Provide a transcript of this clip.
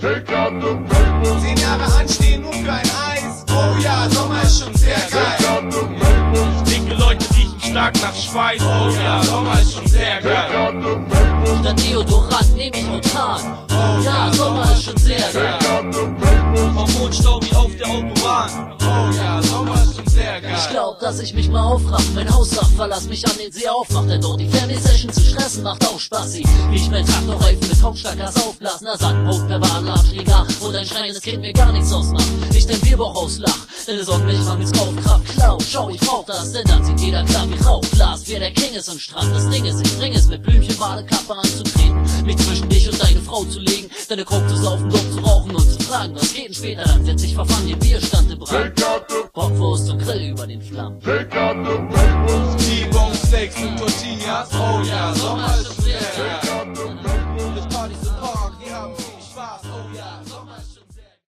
10 Jahre anstehen nur für ein Eis. Oh ja, Sommer ist schon sehr geil. Dicke Leute riechen stark nach Schweiß. Oh ja, Sommer ist schon sehr geil. Statt Deodorant nehm ich Otan. Oh ja, Sommer ist schon sehr geil. Hormonstau wie auf der Autobahn. Oh ja, Sommer ist schon sehr geil. Ich glaub, dass ich mich mal aufraff, mein Hausdach verlass, mich an den See aufmacht, denn dort die Fernsehsession zu stressen macht auch Spaßi. Wie ich mein Traktorreifen mit Hauptstadtgas aufblasen, da sagt Haut per Warenlatschliga, wo dein schreiendes Kind mir gar nichts ausmacht. Ich den Bierbauch auslach, denn es sorgt mich mangels Kaufkraft. Klau, schau, ich brauch das, denn dann sieht jeder klar wie Rauch. Blast, wer der King ist am Strand, das Ding ist, ich bring es mit Blümchen, Badekappe anzutreten, mich zwischen dich und deine Frau zu legen, deine Coke zu saufen, dort zu rauchen und zu fragen, was geht denn später, dann wird sich verfangen, ihr Bierstand im Brand. Bockwurst und Grill über den Flammen. T-Bone Steaks und Tortillas. Oh ja, Sommer ist schon sehr geil. Mit Partys im Park, Wir haben viel Spaß. Oh ja, Sommer ist schon